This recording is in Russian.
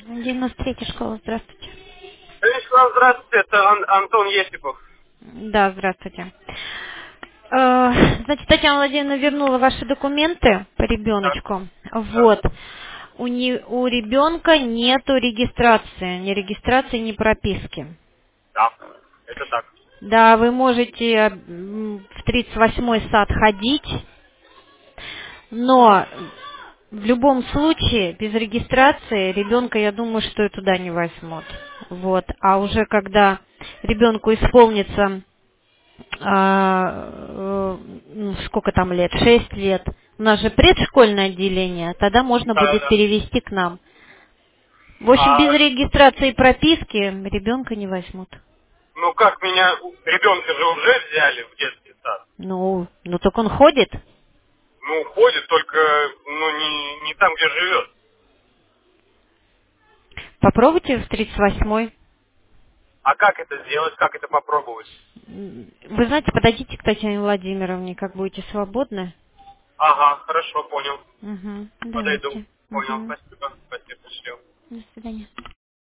93-я школа, здравствуйте. Вячеслав, здравствуйте, это Антон Есипов. Да, здравствуйте. Значит, Татьяна Владимировна вернула ваши документы по Да, ребеночку. да, Вот. У ребенка нету регистрации, ни регистрации, ни прописки. да, это так. Да, вы можете в 38-й сад ходить, но в любом случае без регистрации ребенка, я думаю, что и туда не возьмут. Вот. А уже когда ребенку исполнится сколько там лет, 6 лет. У нас же предшкольное отделение, тогда можно Да, да, будет да. перевести к нам. В общем, без А, регистрации и прописки ребенка не возьмут. ну как меня, ребенка же уже взяли в детский сад. Ну так он ходит. Ну, ходит, только, ну, не там, где живет. Попробуйте в 38-й. А как это сделать, как это попробовать? Вы знаете, подойдите к Татьяне Владимировне, как будете свободны. Ага, хорошо, понял. Угу, Подойду. давайте. Понял, Угу. спасибо. Спасибо, счастливо. До свидания.